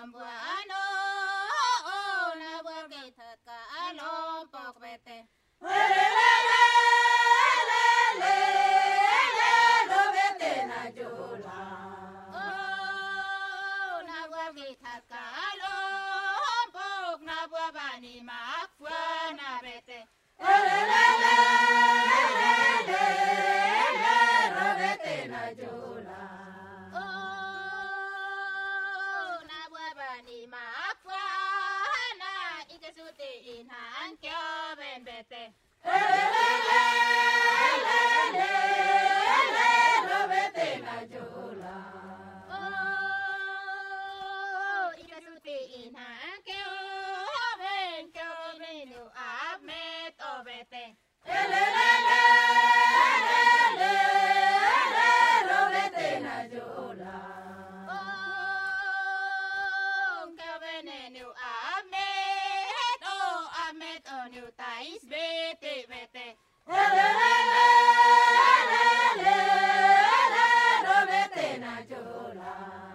nam bua ano na bua ke thật cả alo bọc bete lo bete na jola na bua ke thật cả alo bọc na bua bani ma fua na bete lo bete na jola na bua bani ma fua na ikasuti inhan kyo ben bete lo bete na jola ikasuti inhan kyo ben kyo menu amet obete lo bete na jola kyo benenu amet onu tais bete bete lo bete na jola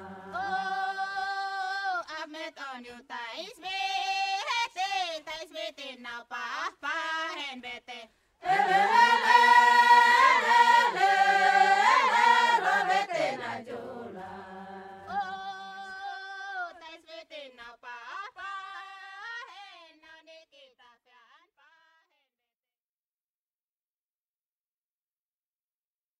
amet onu tais bete now pa hen bete